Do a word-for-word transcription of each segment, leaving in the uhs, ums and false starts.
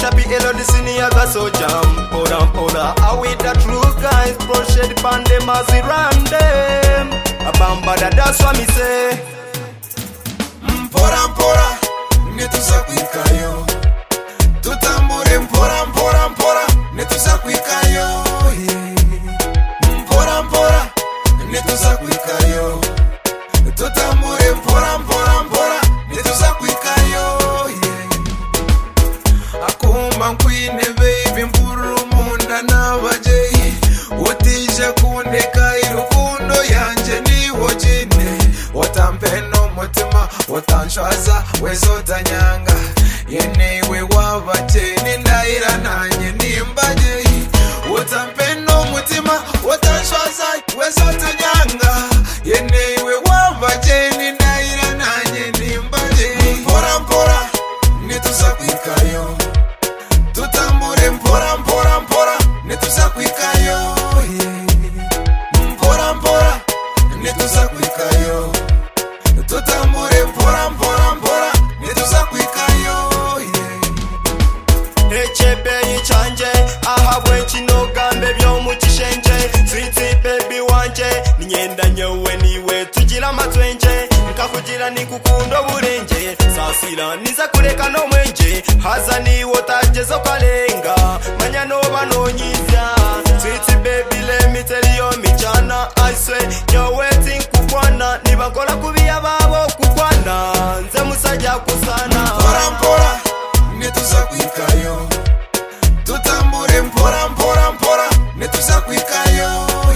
Shappy Elo the senior got so jam. Poda poda, I with the true guys. Proceed pandem as we run them. A bamba that's what me say. Mpora mpora, netuza kwikayo. Tutambure mpora mpora mpora, netuza kwikayo. Mpora mpora, netuza kwikayo. Tutambure mpora mpora mpora, netuza kwikayo. Akumba nkwine baby mpuru munda na baje. Utija kundeka irukundo yanje ni wojine. Watampeno mutima, watanshwaza wezota nyanga. Yenewe wabaje nindaira nanye nimbaje. Watampeno mutima, watanshwaza wezota nyanga. Yenewe wabaje nindaira nanye nimbaje. Mpora mpora, netuza kwikayo. Tutambure mpora mpora mpora, netuza kwikayo. Mpora mpora, netuza kwikayo. Tutambure mpora mpora mpora, netuza kwikayo. Echebe yichanje, ahabwe chinogambe byo mukishenje. Sweet baby wanje, ninyenda nyowe niwe tugira matwenje. Nkakugira nikukundo burenje, sasira niza kureka no mwenje. Haza ni wotajezo kalenga, manya no banonyiza. Sweet baby let me tell you me jana, I swear you're waiting kukwana. Nibakola kubiya babo kukwana, nze musajja kusana. Mpora mpora, netuza kwikayo. Tutambure mpora mpora mpora, netuza kwikayo.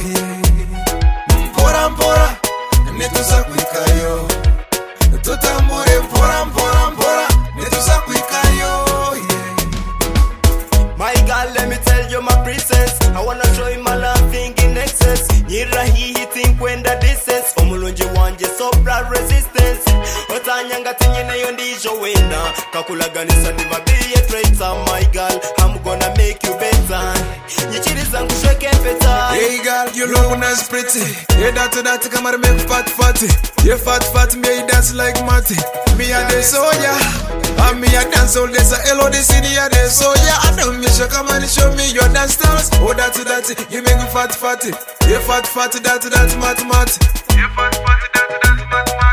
Mpora mpora, netuza kwikayo. Tutambure mpora mpora mpora, netuza kwikayo. My girl, let me tell you my princess, I wanna show you my loving in excess. Nyira hii think when the distance, omulunji wanje sopra resistance. Otanyanga tinyene yondijo wena, kakulaganisa niva be a traitor. My girl, I'm gonna make you better. Nyichiriza ngushweke peta. Hey girl, you look nice pretty. Yeah, that that come and make fat fatty. Yeah, fat fat me I dance like Matty. Me a the soya, and me a dance all this. Hello, this in here the soya. I don't miss you. Come and show me your dance stars. Oh, that that you make me fat fatty. Yeah, fat fatty that that mat mat. Yeah, fat fatty that that mat mat.